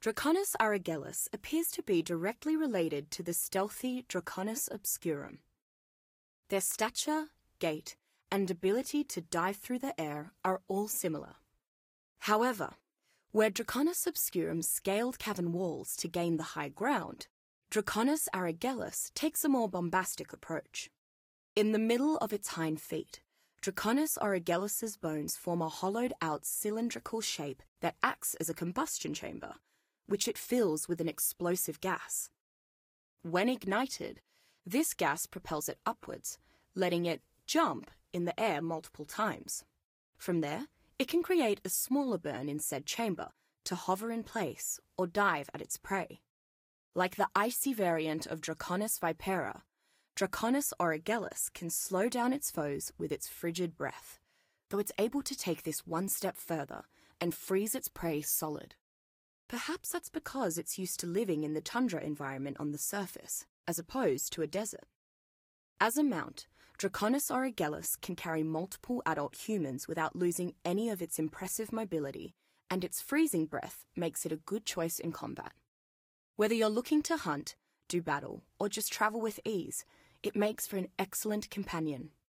Draconus arigellus appears to be directly related to the stealthy Draconus obscurum. Their stature, gait, and ability to dive through the air are all similar. However, where Draconus obscurum scaled cavern walls to gain the high ground, Draconus arigellus takes a more bombastic approach. In the middle of its hind feet, Draconus arigellus's bones form a hollowed-out cylindrical shape that acts as a combustion chamber, which it fills with an explosive gas. When ignited, this gas propels it upwards, letting it jump in the air multiple times. From there, it can create a smaller burn in said chamber to hover in place or dive at its prey. Like the icy variant of Draconus vipera, Draconus arigellus can slow down its foes with its frigid breath, though it's able to take this one step further and freeze its prey solid. Perhaps that's because it's used to living in the tundra environment on the surface, as opposed to a desert. As a mount, Draconus arigellus can carry multiple adult humans without losing any of its impressive mobility, and its freezing breath makes it a good choice in combat. Whether you're looking to hunt, do battle, or just travel with ease, it makes for an excellent companion.